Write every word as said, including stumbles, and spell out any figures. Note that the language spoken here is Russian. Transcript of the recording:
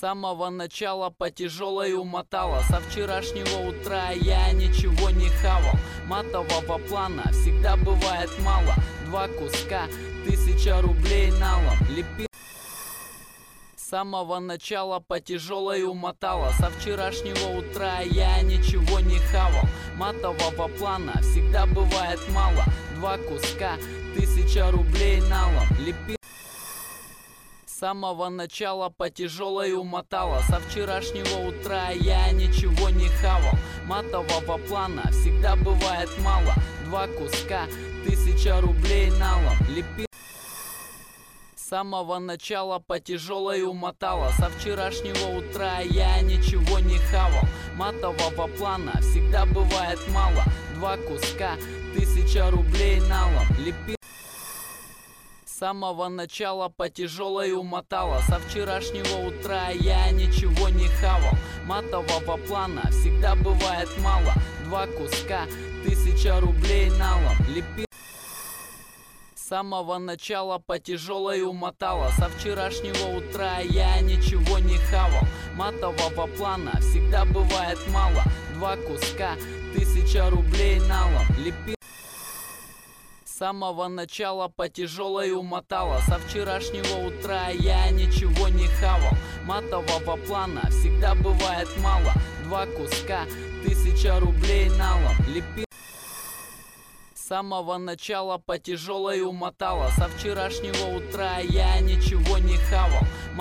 самого начала по тяжелой умотала. Со вчерашнего утра я ничего не хавал. Матового плана всегда бывает мало. Два куска, тысяча рублей налом. Лепи с самого начала по тяжелой умотала. Со вчерашнего утра я ничего не хавал. Матового плана всегда бывает мало. Два куска, тысяча рублей налом. Лепи с самого начала по тяжелой умотала. Со вчерашнего утра я ничего не хавал. Матового плана всегда бывает мало. Два куска, тысяча рублей налом. Лепи с самого начала по тяжелой умотала. Со вчерашнего утра я ничего не хавал. Матового плана всегда бывает мало. Два куска, тысяча рублей налом. Лепи с самого начала по тяжелой умотала. Со вчерашнего утра я ничего не хавал. Матового плана всегда бывает мало. Два куска, тысяча рублей налом. Лепи с самого начала по тяжелой умотала. Со вчерашнего утра я ничего не хавал. Матового плана всегда бывает мало. Два куска, тысяча рублей налом. Лепи с самого начала по тяжелой умотала. Со вчерашнего утра я ничего не хавал. Матового плана всегда бывает мало. Два куска, тысяча рублей налом. Лепи с самого начала по тяжелой умотала. Со вчерашнего утра я ничего не хавал.